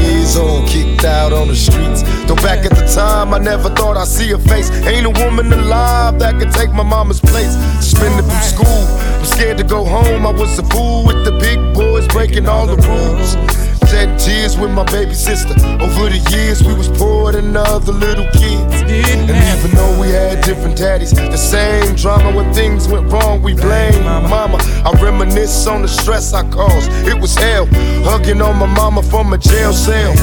years old, kicked out on the streets. Though back at the time, I never thought I'd see her face. Ain't a woman alive that could take my mama's place. Suspended from school, I'm scared to go home. I was a fool with the big boys, breaking all the rules. Shedding tears with my baby sister. Over the years, we was poorer than other little kids. And even though we had different daddies, the same drama when things went wrong, we blame mama. I reminisce on the stress I caused. It was hell, hugging on my mama from a jail cell.